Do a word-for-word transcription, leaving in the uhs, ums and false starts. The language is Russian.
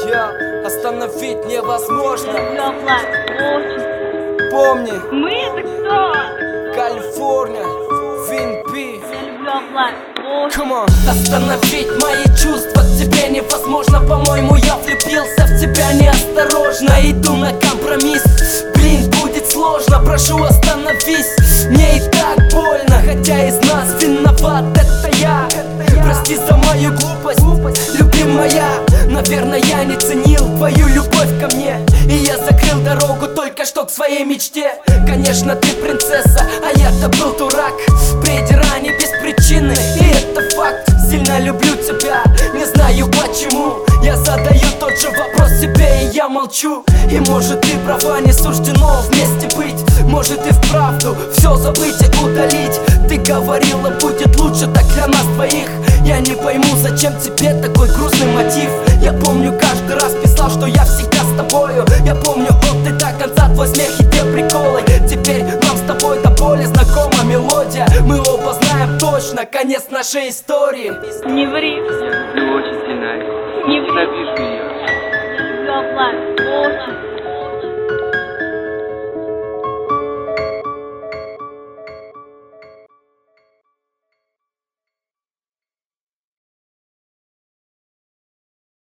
Я остановить невозможно. Люблю Влад, очень. Помни, Мы это кто? Калифорния, Винпи. Я люблю Влад, очень. Come on. Остановить мои чувства к тебе невозможно. По-моему, я влюбился в тебя неосторожно. Иду на компромисс, блин, будет сложно. Прошу, остановись, мне и так больно. Хотя из нас виноват это я. Прости за мою глупость, любимая. Наверное, я не ценил твою любовь ко мне, и я закрыл дорогу только что к своей мечте. Конечно, ты принцесса, а я-то был дурак. Придирание без причины, и это факт. Сильно люблю тебя, не знаю почему. Я задаю тот же вопрос себе, и я молчу. И может ты права, не суждено вместе быть. Может и вправду все забыть и удалить. Ты говорила, будет лучше так для нас двоих. Я не пойму, зачем тебе такой грустный мотив. Я помню, каждый раз писал, что я всегда с тобою. Я помню от и до конца твой смех и те приколы. Теперь нам с тобой до боли знакома мелодия. Мы оба знаем точно конец нашей истории. Не ври. Ты очень сильная. Не ври.